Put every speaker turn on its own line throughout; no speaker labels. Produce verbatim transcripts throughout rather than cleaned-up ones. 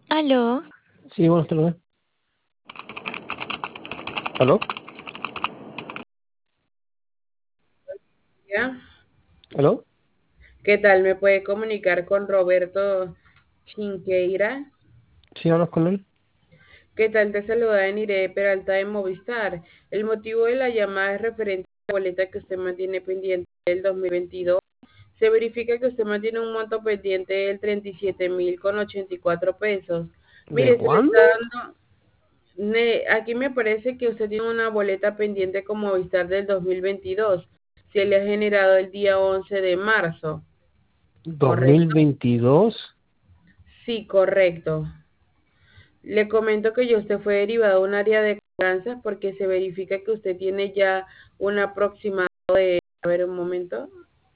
Aló,
Sí, buenas tardes. ¿Aló?
¿Ya?
¿Aló?
¿Qué tal? ¿Me puede comunicar con Roberto Chinqueira?
Sí, hablas con él.
¿Qué tal? Te saluda Enire Peralta de Movistar. El motivo de la llamada es referente a la boleta que usted mantiene pendiente del dos mil veintidós. Se verifica que usted mantiene un monto pendiente del treinta y siete mil con ochenta y cuatro pesos.
¿De
Mire, se le está
cuándo?
dando, ne- aquí me parece que usted tiene una boleta pendiente con Movistar del dos mil veintidós. Se le ha generado el día once de marzo, ¿correcto?
¿dos mil veintidós?
Sí, correcto. Le comento que yo usted fue derivado a un área de cobranzas porque se verifica que usted tiene ya un aproximado de, a ver un momento,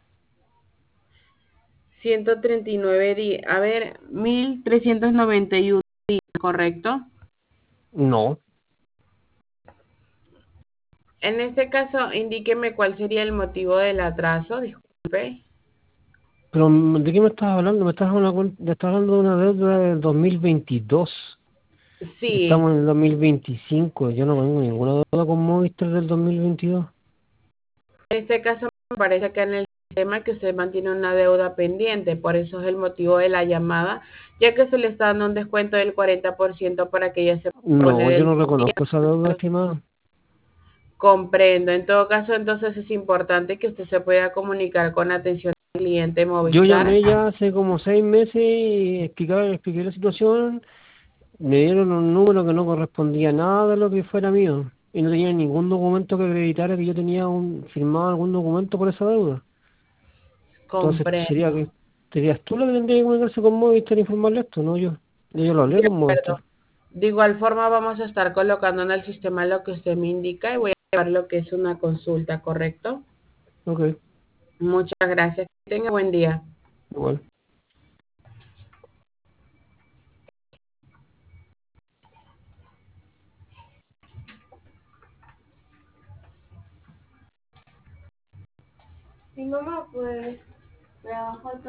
ciento treinta y nueve días, a ver, mil trescientos noventa y uno días, ¿correcto?
No.
En este caso, indíqueme cuál sería el motivo del atraso, disculpe.
¿Pero de qué me estás hablando? Me estás hablando, me estás hablando de una deuda del dos mil veintidós.
Sí,
Estamos en el dos mil veinticinco. Yo no tengo ninguna deuda con Movistar del dos mil veintidós.
en este caso me parece que en el sistema que usted mantiene una deuda pendiente, por eso es el motivo de la llamada, ya que se le está dando un descuento del cuarenta por ciento para que ya se pueda
No,
poner
yo
el
no
día.
reconozco esa deuda, estimada.
Comprendo. En todo caso, entonces es importante que usted se pueda comunicar con atención al cliente
Yo
Movistar.
llamé ya hace como seis meses y explicar, expliqué la situación. Me dieron un número que no correspondía a nada de lo que fuera mío. Y no tenía ningún documento que acreditara que yo tenía un, firmado algún documento por esa deuda. Entonces, sería
Comprendo.
que serías tú la que tendría que comunicarse con Movistar e informarle esto, ¿no? Yo, yo lo hablé
De
con Movistar.
acuerdo. De igual forma, vamos a estar colocando en el sistema lo que usted me indica y voy a llevar lo que es una consulta, ¿correcto?
Ok,
Muchas gracias. Que tenga buen día.
igual.
Mi mamá, pues, me bajó